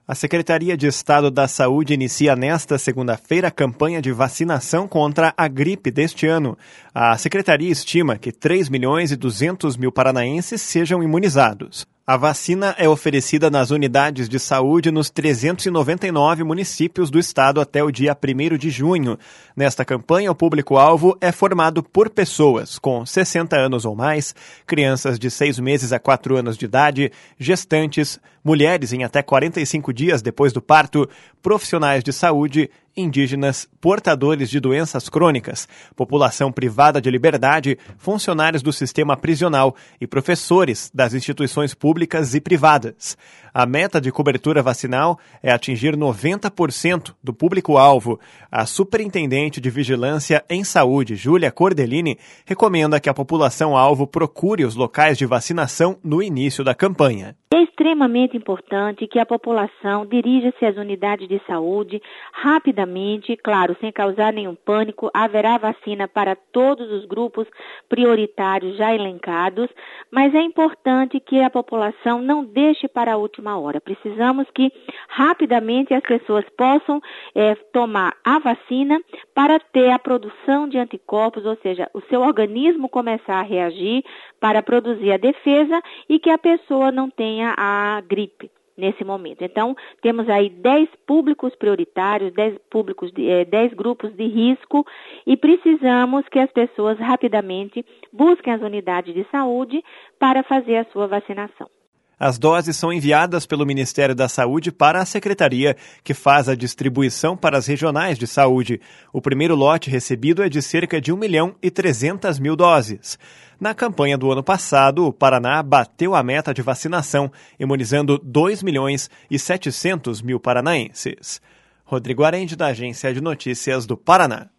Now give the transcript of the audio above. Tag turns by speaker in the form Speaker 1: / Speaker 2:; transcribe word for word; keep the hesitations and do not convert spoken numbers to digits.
Speaker 1: A Secretaria de Estado da Saúde inicia nesta segunda-feira a campanha de vacinação contra a gripe deste ano. A Secretaria estima que três milhões e duzentos mil paranaenses sejam imunizados. A vacina é oferecida nas unidades de saúde nos trezentos e noventa e nove municípios do estado até o dia primeiro de junho. Nesta campanha, o público-alvo é formado por pessoas com sessenta anos ou mais, crianças de seis meses a quatro anos de idade, gestantes, mulheres em até quarenta e cinco dias depois do parto, profissionais de saúde, indígenas, portadores de doenças crônicas, população privada de liberdade, funcionários do sistema prisional e professores das instituições públicas e privadas. A meta de cobertura vacinal é atingir noventa por cento do público-alvo. A Superintendente de Vigilância em Saúde, Júlia Cordelini, recomenda que a população-alvo procure os locais de vacinação no início da campanha.
Speaker 2: É extremamente importante que a população dirija-se às unidades de saúde rapidamente, claro, sem causar nenhum pânico. Haverá vacina para todos os grupos prioritários já elencados, mas é importante que a população não deixe para a última hora. Precisamos que rapidamente as pessoas possam é, tomar a vacina para ter a produção de anticorpos, ou seja, o seu organismo começar a reagir para produzir a defesa e que a pessoa não tenha a gripe nesse momento. Então, temos aí dez públicos prioritários, dez públicos, de, eh, dez grupos de risco e precisamos que as pessoas rapidamente busquem as unidades de saúde para fazer a sua vacinação.
Speaker 1: As doses são enviadas pelo Ministério da Saúde para a Secretaria, que faz a distribuição para as regionais de saúde. O primeiro lote recebido é de cerca de um milhão e trezentas mil doses. Na campanha do ano passado, o Paraná bateu a meta de vacinação, imunizando dois milhões e setecentos mil paranaenses. Rodrigo Arende, da Agência de Notícias do Paraná.